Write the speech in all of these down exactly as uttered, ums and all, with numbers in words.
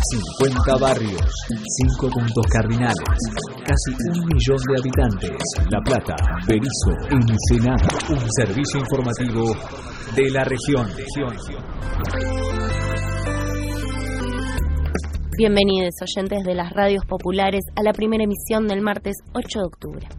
cincuenta barrios, cinco puntos cardinales, casi un millón de habitantes. La Plata, Berisso, Ensenada. Un servicio informativo de la región. Bienvenidos, oyentes de las radios populares, a la primera emisión del martes ocho de octubre.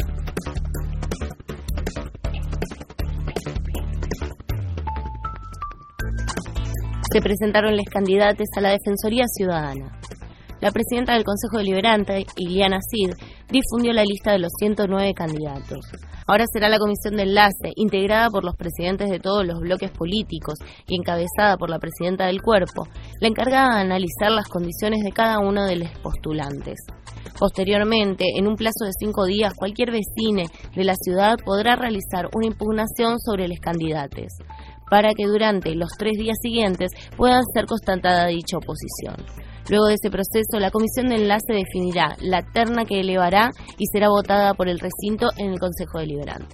Se presentaron los candidatos a la Defensoría Ciudadana. La presidenta del Consejo Deliberante, Iliana Cid, difundió la lista de los ciento nueve candidatos. Ahora será la comisión de enlace, integrada por los presidentes de todos los bloques políticos y encabezada por la presidenta del cuerpo, la encargada de analizar las condiciones de cada uno de los postulantes. Posteriormente, en un plazo de cinco días, cualquier vecino de la ciudad podrá realizar una impugnación sobre los candidatos, para que durante los tres días siguientes puedan ser constatada dicha oposición. Luego de ese proceso, la comisión de enlace definirá la terna que elevará y será votada por el recinto en el Consejo Deliberante.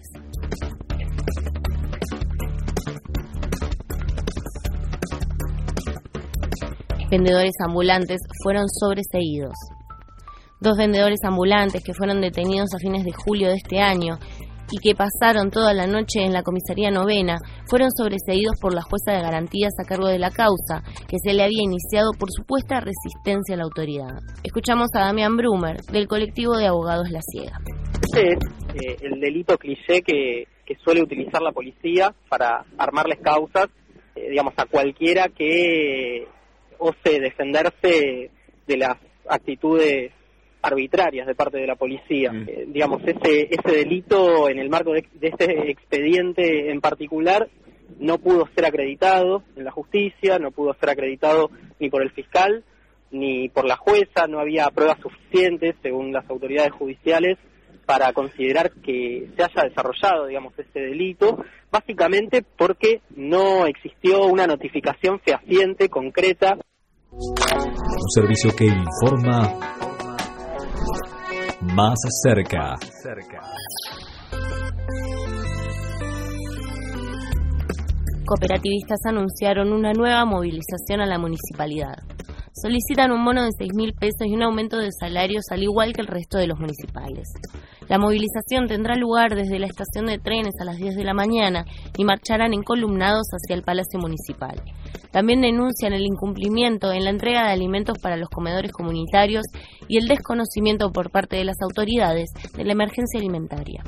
Vendedores ambulantes fueron sobreseídos. Dos vendedores ambulantes que fueron detenidos a fines de julio de este año y que pasaron toda la noche en la comisaría novena, fueron sobreseídos por la jueza de garantías a cargo de la causa, que se le había iniciado por supuesta resistencia a la autoridad. Escuchamos a Damián Brumer, del colectivo de abogados La Ciega. Este es eh, el delito cliché que, que suele utilizar la policía para armarles causas, eh, digamos, a cualquiera que ose defenderse de las actitudes arbitrarias de parte de la policía. Mm. Eh, digamos, ese ese delito en el marco de, de este expediente en particular no pudo ser acreditado en la justicia, no pudo ser acreditado ni por el fiscal ni por la jueza, no había pruebas suficientes según las autoridades judiciales para considerar que se haya desarrollado, digamos, este delito, básicamente porque no existió una notificación fehaciente, concreta. Un servicio que informa más cerca. Cooperativistas anunciaron una nueva movilización a la municipalidad. Solicitan un bono de seis mil pesos y un aumento de salarios al igual que el resto de los municipales. La movilización tendrá lugar desde la estación de trenes a las diez de la mañana y marcharán encolumnados hacia el Palacio Municipal. También denuncian el incumplimiento en la entrega de alimentos para los comedores comunitarios y el desconocimiento por parte de las autoridades de la emergencia alimentaria.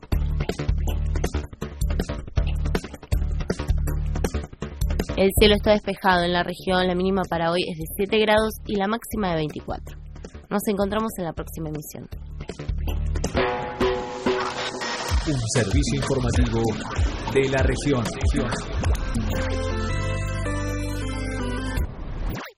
El cielo está despejado en la región, la mínima para hoy es de siete grados y la máxima de veinticuatro. Nos encontramos en la próxima emisión. Un servicio informativo de la región.